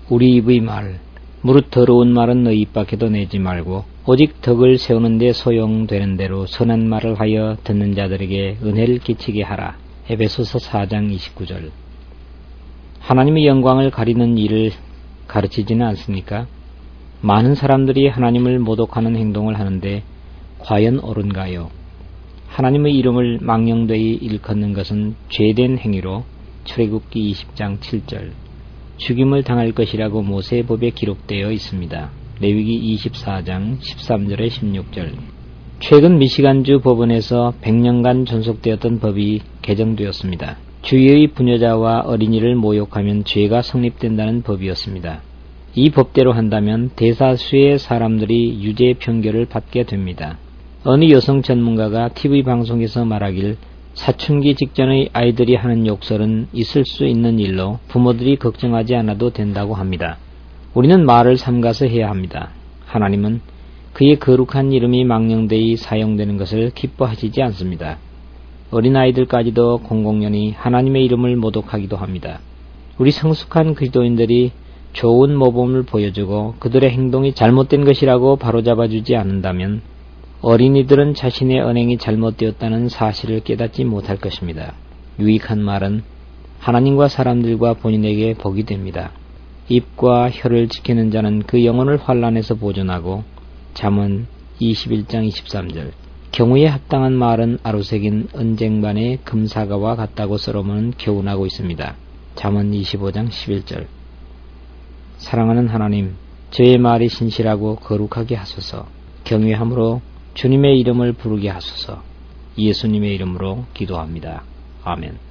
우리 입의 말, 무릇 더러운 말은 너희 입 밖에도 내지 말고 오직 덕을 세우는 데 소용되는 대로 선한 말을 하여 듣는 자들에게 은혜를 끼치게 하라. 에베소서 4장 29절. 하나님의 영광을 가리는 일을 가르치지는 않습니까? 많은 사람들이 하나님을 모독하는 행동을 하는데 과연 옳은가요? 하나님의 이름을 망령되이 일컫는 것은 죄된 행위로 출애굽기 20장 7절, 죽임을 당할 것이라고 모세의 법에 기록되어 있습니다. 레위기 24장 13절에 16절. 최근 미시간주 법원에서 100년간 존속되었던 법이 개정되었습니다. 주위의 부녀자와 어린이를 모욕하면 죄가 성립된다는 법이었습니다. 이 법대로 한다면 대다수의 사람들이 유죄 판결을 받게 됩니다. 어느 여성 전문가가 TV 방송에서 말하길 사춘기 직전의 아이들이 하는 욕설은 있을 수 있는 일로 부모들이 걱정하지 않아도 된다고 합니다. 우리는 말을 삼가서 해야 합니다. 하나님은 그의 거룩한 이름이 망령되이 사용되는 것을 기뻐하시지 않습니다. 어린아이들까지도 공공연히 하나님의 이름을 모독하기도 합니다. 우리 성숙한 그리스도인들이 좋은 모범을 보여주고 그들의 행동이 잘못된 것이라고 바로잡아주지 않는다면 어린이들은 자신의 언행이 잘못되었다는 사실을 깨닫지 못할 것입니다. 유익한 말은 하나님과 사람들과 본인에게 복이 됩니다. 입과 혀를 지키는 자는 그 영혼을 환난에서 보존하고 잠언 21장 23절. 경우에 합당한 말은 아로새긴 은쟁반의 금사과와 같다고 솔로몬은 교훈하고 있습니다. 잠언 25장 11절. 사랑하는 하나님, 저의 말이 신실하고 거룩하게 하소서. 경외함으로 주님의 이름을 부르게 하소서. 예수님의 이름으로 기도합니다. 아멘.